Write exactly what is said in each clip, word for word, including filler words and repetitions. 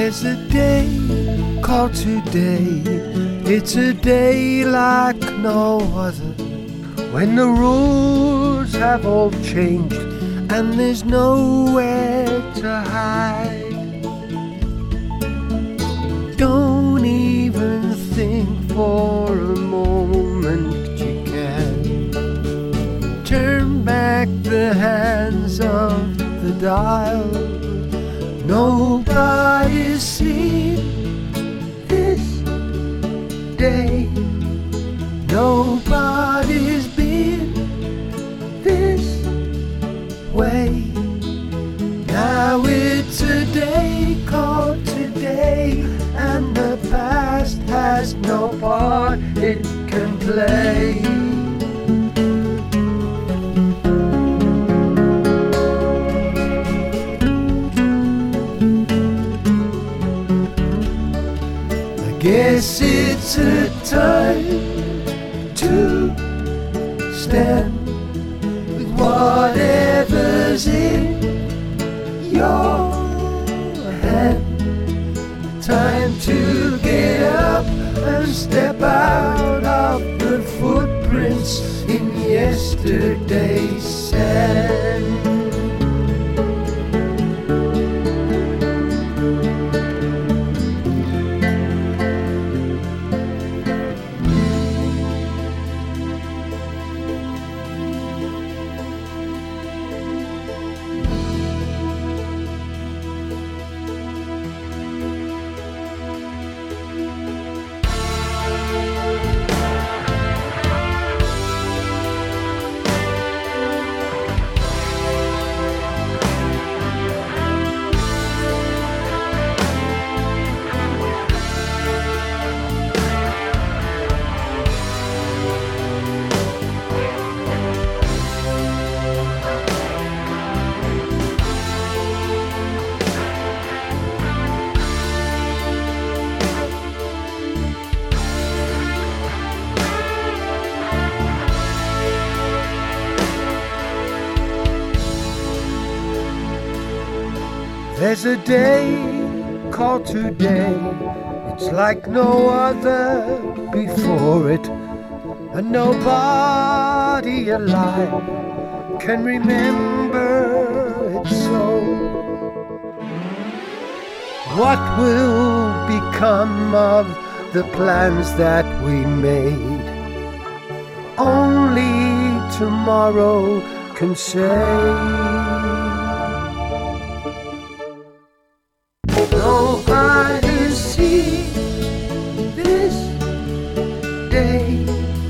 There's a day called today. It's a day like no other, when the rules have all changed and there's nowhere to hide. Don't even think for a moment you can turn back the hands of the dial. Nobody's seen this day. Nobody's been this way. Now it's a day called today, and the past has no part it can play. Guess it's a time to stand with whatever's in your hand. Time to get up and step out of the footprints in yesterday's sand. There's a day called today. It's like no other before it, and nobody alive can remember it so. What will become of the plans that we made? Only tomorrow can say. Nobody's seen this day.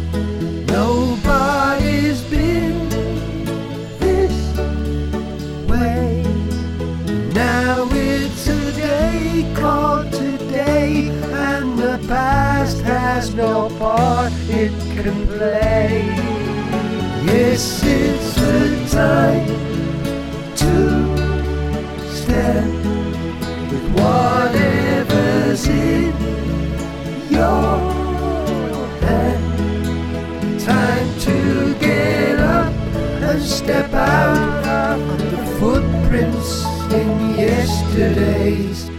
Nobody's been this way. Now it's a day called today, and the past has no part it can play. Yes, it's the time to stand with whatever's in your hand. Time to get up and step out of the footprints in yesterday's